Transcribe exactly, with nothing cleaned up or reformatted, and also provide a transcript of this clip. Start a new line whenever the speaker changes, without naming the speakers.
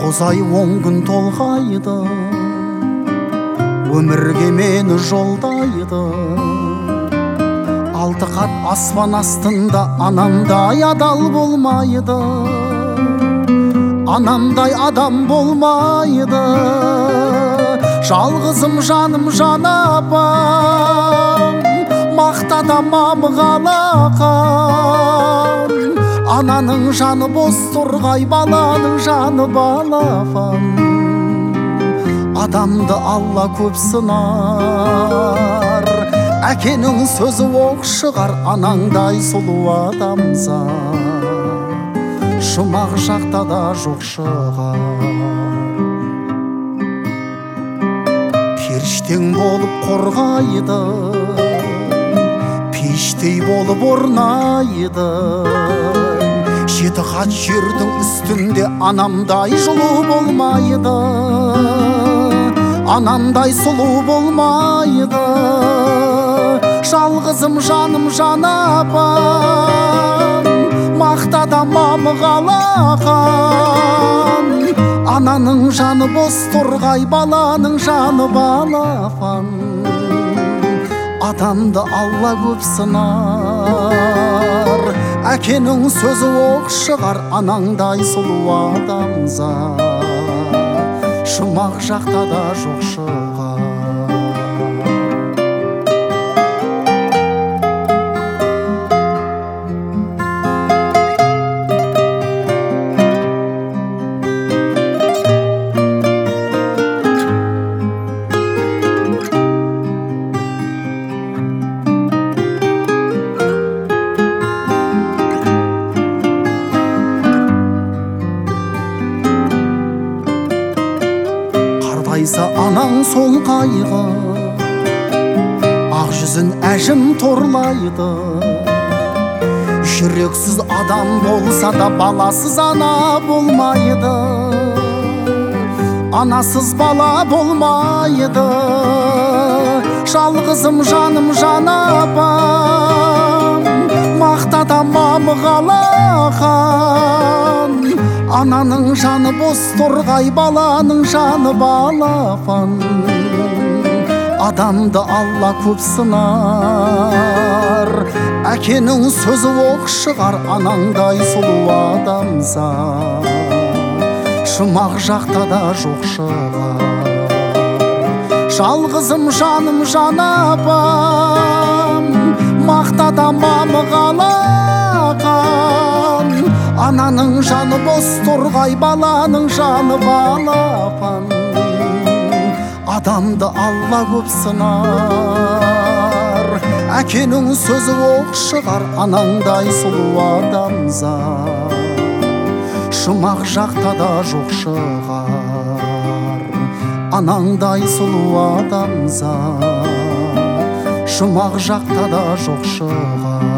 тоғыз ай он күн толғайды, өмірге мені жолдайды. Алты қат аспан астында анамдай адал болмайды, анамдай адам болмайды. Жалғызым жаным жан апам, мақтадамам қалақам. Ананың жаны бос тұрғай, баланың жаны балапан. Адамды Алла көп сынар, әкенің сөзі оқ шығар. Анаңдай сұлу адамзат жұмақ жақта да жоқ шығар. Періштең болып қорғайды, пештей болып орнайды. Жеті қат жердің үстінде анамдай жылу болмайды, анамдай сұлу болмайды. Жалғызым жаным жан апам, мақтадамам қалақам. Ананың жаны бос тұрғай, баланың жаны балапан. Адамды Алла көп сынар, әкенің сөзі оқ шығар. Анаңдай сұлу адамзат жұмақ жақта да жоқ шығар. Анаң сол қайғы, ақ жүзін әжім торлайды. Жүрексіз адам болса да баласыз ана болмайды, анасыз бала болмайды. Жалғызым жаным жан апам, мақтадамам қалақам. Ананың жаны бос тұрғай, баланың жаны балапан. Адамды Алла көп сынар, әкенің сөзі оқ шығар. Анаңдай сұлу адамзат жұмақ жақта да жоқ шығар. Жалғызым жаным жан апам, мақтадамам қалақам. Ананың жаны бос тұрғай, баланың жаны балапан. Адамды Алла көп сынар, әкенің сөзі оқ шығар. Анаңдай сұлу адамзат жұмақ жақта да жоқ шығар. Анаңдай сұлу адамзат жұмақ жақта да жоқ шығар.